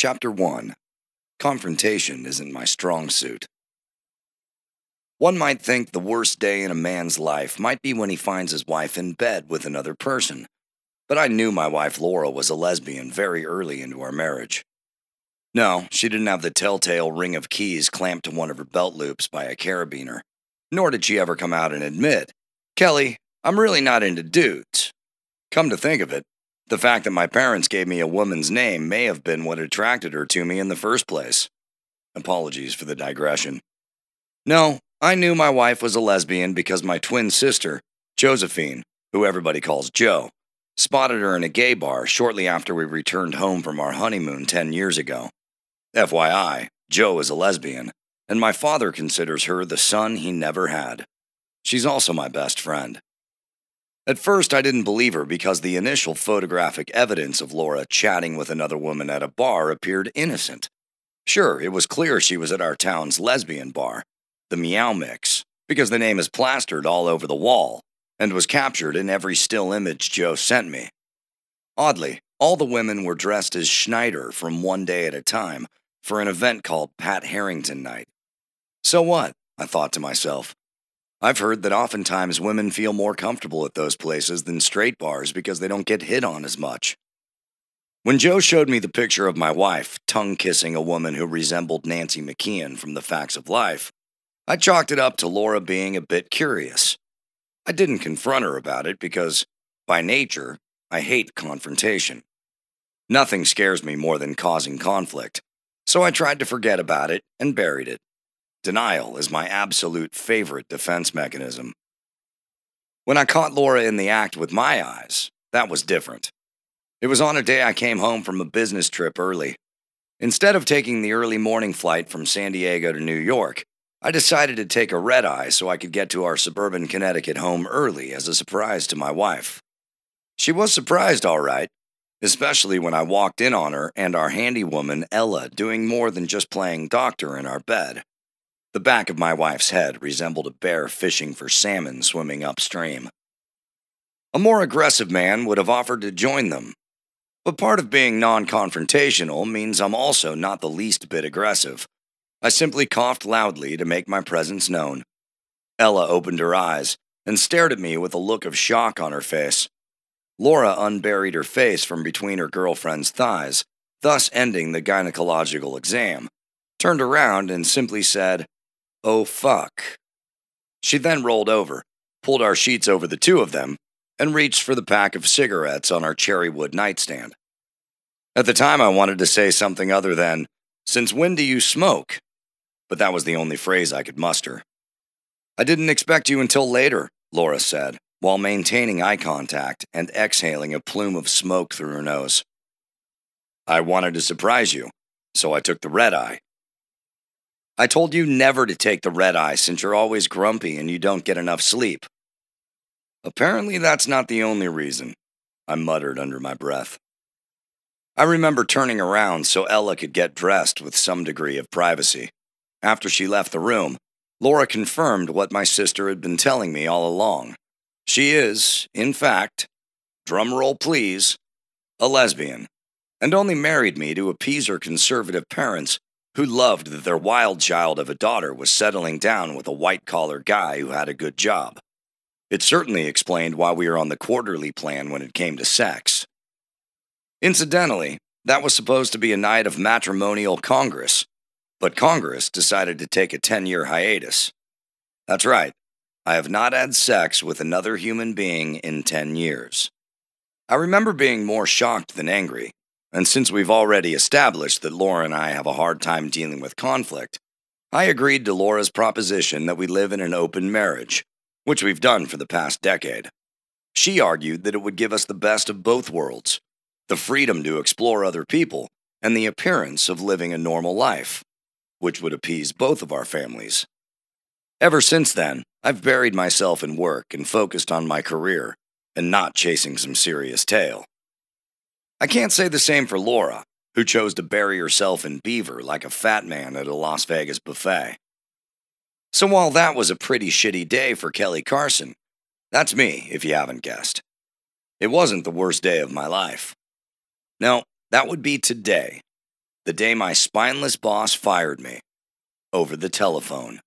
Chapter 1. Confrontation isn't my strong suit. One might think the worst day in a man's life might be when he finds his wife in bed with another person, but I knew my wife Laura was a lesbian very early into our marriage. No, she didn't have the telltale ring of keys clamped to one of her belt loops by a carabiner, nor did she ever come out and admit, "Kelly, I'm really not into dudes." Come to think of it, the fact that my parents gave me a woman's name may have been what attracted her to me in the first place. Apologies for the digression. No, I knew my wife was a lesbian because my twin sister, Josephine, who everybody calls Jo, spotted her in a gay bar shortly after we returned home from our honeymoon 10 years ago. FYI, Jo is a lesbian, and my father considers her the son he never had. She's also my best friend. At first, I didn't believe her because the initial photographic evidence of Laura chatting with another woman at a bar appeared innocent. Sure, it was clear she was at our town's lesbian bar, the Meow Mix, because the name is plastered all over the wall and was captured in every still image Jo sent me. Oddly, all the women were dressed as Schneider from One Day at a Time for an event called Pat Harrington Night. So what? I thought to myself. I've heard that oftentimes women feel more comfortable at those places than straight bars because they don't get hit on as much. When Jo showed me the picture of my wife tongue-kissing a woman who resembled Nancy McKeon from The Facts of Life, I chalked it up to Laura being a bit curious. I didn't confront her about it because, by nature, I hate confrontation. Nothing scares me more than causing conflict, so I tried to forget about it and buried it. Denial is my absolute favorite defense mechanism. When I caught Laura in the act with my eyes, that was different. It was on a day I came home from a business trip early. Instead of taking the early morning flight from San Diego to New York, I decided to take a red-eye so I could get to our suburban Connecticut home early as a surprise to my wife. She was surprised, all right, especially when I walked in on her and our handy woman, Ella, doing more than just playing doctor in our bed. The back of my wife's head resembled a bear fishing for salmon swimming upstream. A more aggressive man would have offered to join them. But part of being non-confrontational means I'm also not the least bit aggressive. I simply coughed loudly to make my presence known. Ella opened her eyes and stared at me with a look of shock on her face. Laura unburied her face from between her girlfriend's thighs, thus ending the gynecological exam, turned around and simply said, "Oh fuck." She then rolled over, pulled our sheets over the two of them, and reached for the pack of cigarettes on our cherrywood nightstand. At the time I wanted to say something other than, "Since when do you smoke?" But that was the only phrase I could muster. "I didn't expect you until later," Laura said, while maintaining eye contact and exhaling a plume of smoke through her nose. "I wanted to surprise you, so I took the red-eye." "I told you never to take the red-eye since you're always grumpy and you don't get enough sleep." "Apparently that's not the only reason," I muttered under my breath. I remember turning around so Ella could get dressed with some degree of privacy. After she left the room, Laura confirmed what my sister had been telling me all along. She is, in fact, drumroll please, a lesbian, and only married me to appease her conservative parents who loved that their wild child of a daughter was settling down with a white-collar guy who had a good job. It certainly explained why we were on the quarterly plan when it came to sex. Incidentally, that was supposed to be a night of matrimonial Congress, but Congress decided to take a 10-year hiatus. That's right, I have not had sex with another human being in 10 years. I remember being more shocked than angry. And since we've already established that Laura and I have a hard time dealing with conflict, I agreed to Laura's proposition that we live in an open marriage, which we've done for the past decade. She argued that it would give us the best of both worlds, the freedom to explore other people and the appearance of living a normal life, which would appease both of our families. Ever since then, I've buried myself in work and focused on my career and not chasing some serious tail. I can't say the same for Laura, who chose to bury herself in beaver like a fat man at a Las Vegas buffet. So while that was a pretty shitty day for Kelly Carson, that's me, if you haven't guessed. It wasn't the worst day of my life. No, that would be today. The day my spineless boss fired me over the telephone.